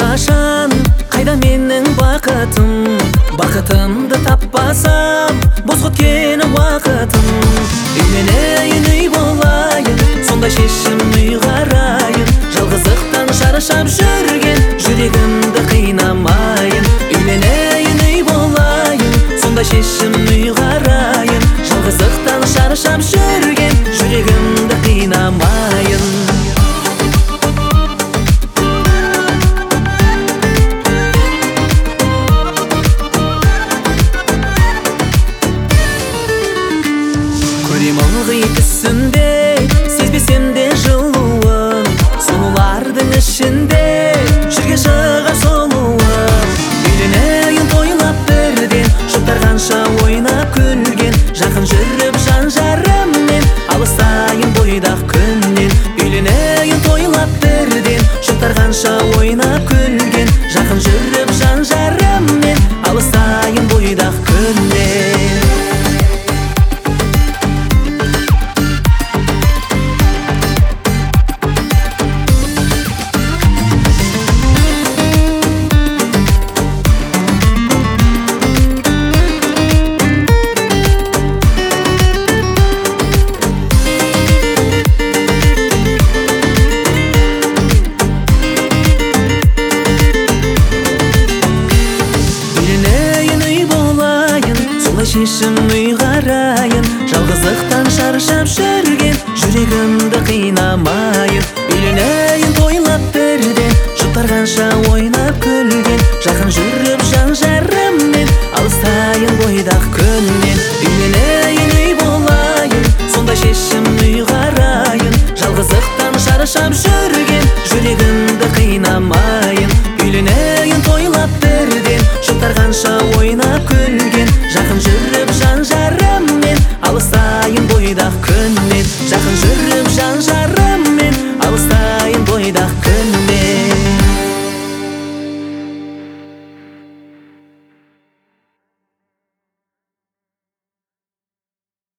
кашан, кайда менің бақытым? Бақытымды таппасам, бос өткен уақытым. Үйленейін, үй болайын, сондай шешім ұйғарайын. Жалғыздықтан шаршап жүрген жүрегімді қинамайын. Үйленейін, үй болайын, сондай шешім ұйғарайын. Жалғыздықтан шаршап жүрген жүрегімді қинамайын. Көрем ылғи түсінде, сезбесем де жылуын. Сұлулардың ішінде жүрген шығар сұлуым. Үйленейін тойлап бірден, жұптар қанша ойнап күлген. Жақын жүріп жан жарыммен, алыстайын бойдақ күннен. Үйленейін тойлап бірден, жұптар қанша ойнап күлген. Жақын жүріп жан жарыммен, алыстайын бойдақ күннен. Шешім ұйғарайын, жалғыздықтан шаршап жүрген жүрегімді қинамайын. Үйленейін тойлап бірден, жұптар қанша ойнап күлген. Жақын жүріп жан жарыммен, алыстайын бойдақ күннен. Үйленейін, үй болайын, сондай шешім ұйғарайын. Жалғыздықтан шаршап жүрген жүрегімді